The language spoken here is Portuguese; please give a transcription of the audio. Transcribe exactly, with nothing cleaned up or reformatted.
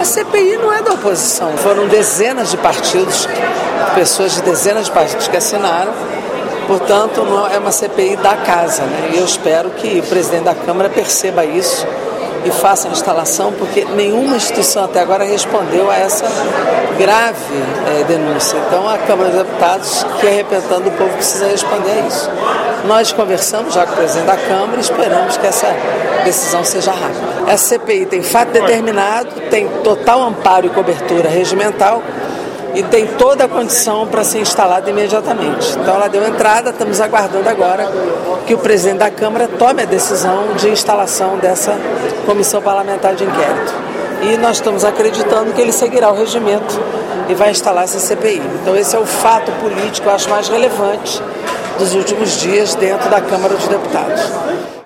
A C P I não é da oposição. Foram dezenas de partidos, pessoas de dezenas de partidos que assinaram. Portanto, não é uma C P I da casa, né? E eu espero que o presidente da Câmara perceba isso e faça a instalação, porque nenhuma instituição até agora respondeu a essa grave é, denúncia. Então, a Câmara dos Deputados, que é representando o povo, precisa responder a isso. Nós conversamos já com o presidente da Câmara e esperamos que essa decisão seja rápida. Essa C P I tem fato determinado, tem total amparo e cobertura regimental e tem toda a condição para ser instalada imediatamente. Então ela deu entrada, estamos aguardando agora que o presidente da Câmara tome a decisão de instalação dessa comissão parlamentar de inquérito. E nós estamos acreditando que ele seguirá o regimento e vai instalar essa C P I. Então esse é o fato político, eu acho, mais relevante dos últimos dias dentro da Câmara dos Deputados.